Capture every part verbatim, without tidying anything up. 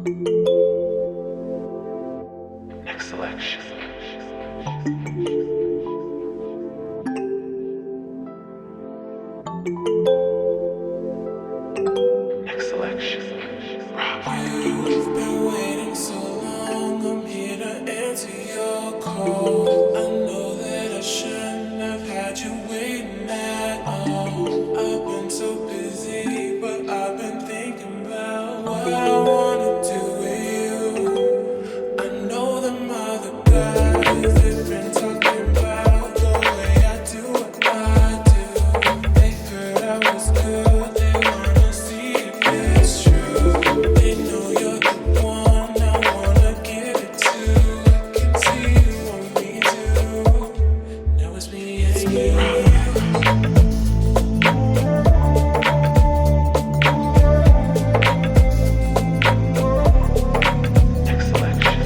Next selection. Next selection. You've been waiting so long, I'm here to answer your call. I know that I shouldn't have had you waiting at all. I've been so busy, but I've been thinking about what I wanna do with you. I know them other guys, they've been talking about the way I do what I do. They heard I was good, they wanna see if it's true. They know you're the one I wanna give it to. I can see you want me to. Now it's me and you. Next selection.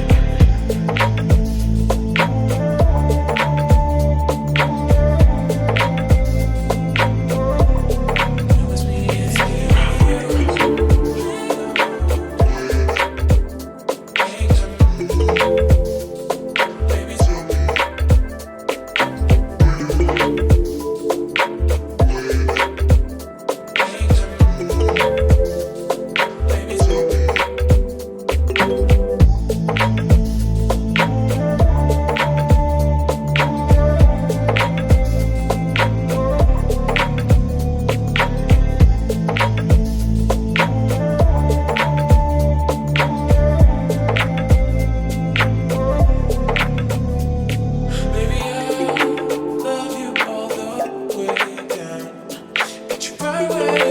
Now it's me and you. Baby, tell me. Baby, tell me. Baby, I love you all the way down. Get you right where